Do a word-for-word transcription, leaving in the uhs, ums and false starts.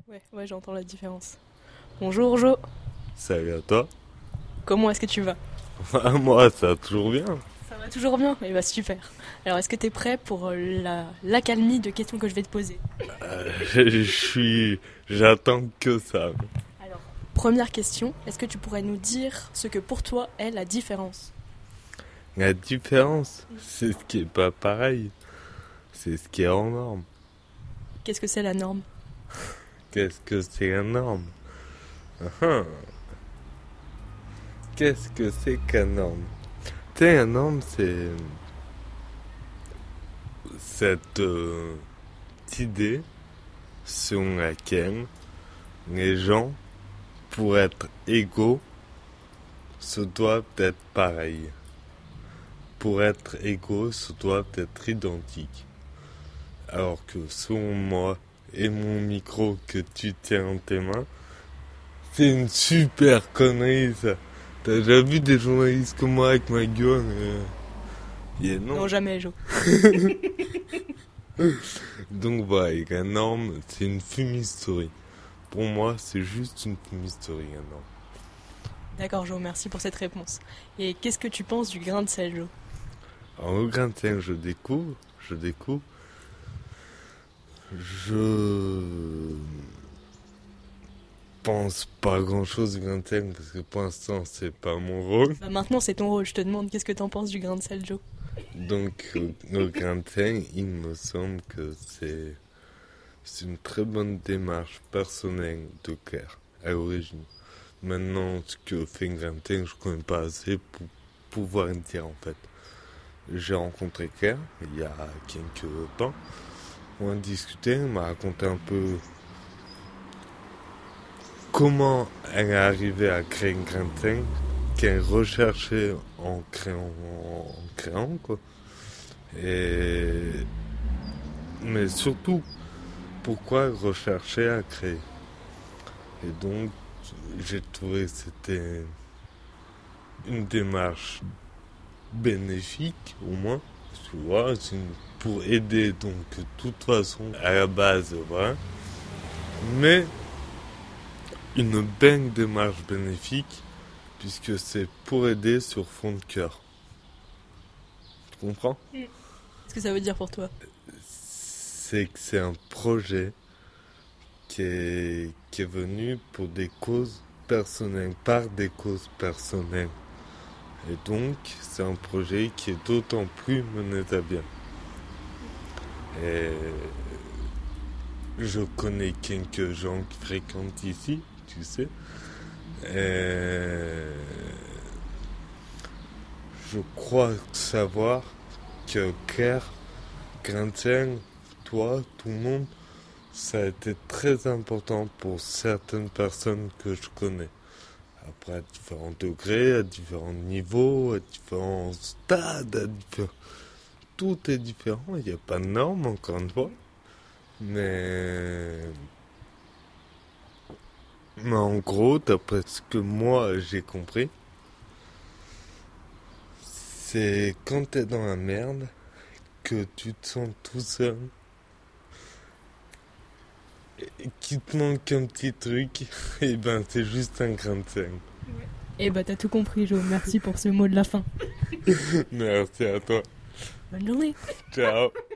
Ouais, ouais, j'entends la différence. Bonjour Jo, Salut à toi. comment est-ce que tu vas? Moi, ça va toujours bien. Ça va toujours bien? Eh bah super. Alors est-ce que t'es prêt pour euh, la l'accalmie de questions que je vais te poser? Euh, je je suis... J'attends que ça. Alors, première question, est-ce que tu pourrais nous dire ce que pour toi est la différence? La différence, c'est ce qui est pas pareil. C'est ce qui est hors norme. Qu'est-ce que c'est la norme? Qu'est-ce que c'est la norme? Ah, ah. Qu'est-ce que c'est qu'un norme? Tu sais, la norme, c'est cette euh, idée selon laquelle les gens, pour être égaux, se doivent être pareils. Pour être égaux, se doivent être identiques. Alors que selon moi et mon micro que tu tiens en tes mains, c'est une super connerie ça. T'as déjà vu des journalistes comme moi avec ma gueule euh... yeah, non. Non, jamais Jo. Donc voilà, et la norme, c'est une fumisterie. Pour moi, c'est juste une fumisterie, la norme. D'accord Jo, merci pour cette réponse. Et qu'est-ce que tu penses du grain de sel Jo? Alors le grain de sel, je découvre, je découvre. Je pense pas grand chose du grain de sel parce que pour l'instant c'est pas mon rôle. Bah maintenant c'est ton rôle, je te demande qu'est-ce que t'en penses du grain de sel Jo? Donc euh, le grain de sel, il me semble que c'est c'est une très bonne démarche personnelle de Claire à l'origine. Maintenant, ce que fait le grain de sel, je connais pas assez pour pouvoir le dire en fait. J'ai rencontré Claire il y a quelques temps. On a discuté, elle m'a raconté un peu comment elle est arrivée à créer une grain de sel qu'elle recherchait en créant, en créant quoi. Et mais surtout, pourquoi elle recherchait à créer. Et donc, j'ai trouvé que c'était une démarche bénéfique au moins. Tu vois, c'est une- pour aider donc de toute façon à la base, voilà. Mais une belle démarche bénéfique puisque c'est pour aider sur fond de cœur. Tu comprends? Qu'est-ce que ça veut dire pour toi? C'est que c'est un projet qui est, qui est venu pour des causes personnelles, par des causes personnelles. Et donc, c'est un projet qui est d'autant plus mené à bien. Et je connais quelques gens qui fréquentent ici, tu sais. Et je crois savoir que Claire, grain de sel, toi, tout le monde, ça a été très important pour certaines personnes que je connais. Après, à différents degrés, à différents niveaux, à différents stades, à diffé- tout est différent. Il n'y a pas de normes, encore une fois. Mais... Mais en gros, d'après ce que moi j'ai compris, c'est quand t'es dans la merde, que tu te sens tout seul, et qu'il te manque un petit truc, et ben c'est juste un grain de sel. Eh bah t'as tout compris Jo, merci pour ce mot de la fin. Merci à toi. Bonne journée. Ciao.